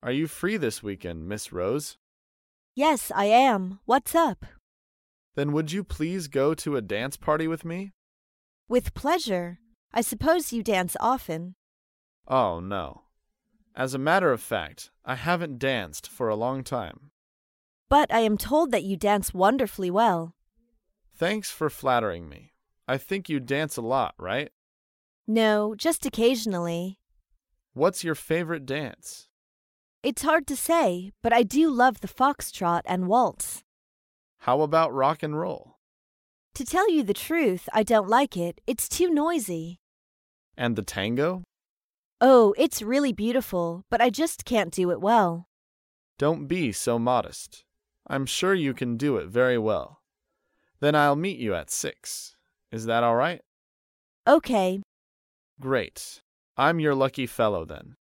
Are you free this weekend, Miss Rose? Yes, I am. What's up? Then would you please go to a dance party with me? With pleasure. I suppose you dance often. Oh, no. As a matter of fact, I haven't danced for a long time. But I am told that you dance wonderfully well. Thanks for flattering me. I think you dance a lot, right? No, just occasionally. What's your favorite dance? It's hard to say, but I do love the foxtrot and waltz. How about rock and roll? To tell you the truth, I don't like it. It's too noisy. And the tango? Oh, it's really beautiful, but I just can't do it well. Don't be so modest. I'm sure you can do it very well. Then I'll meet you at 6. Is that all right? Okay. Great. I'm your lucky fellow then.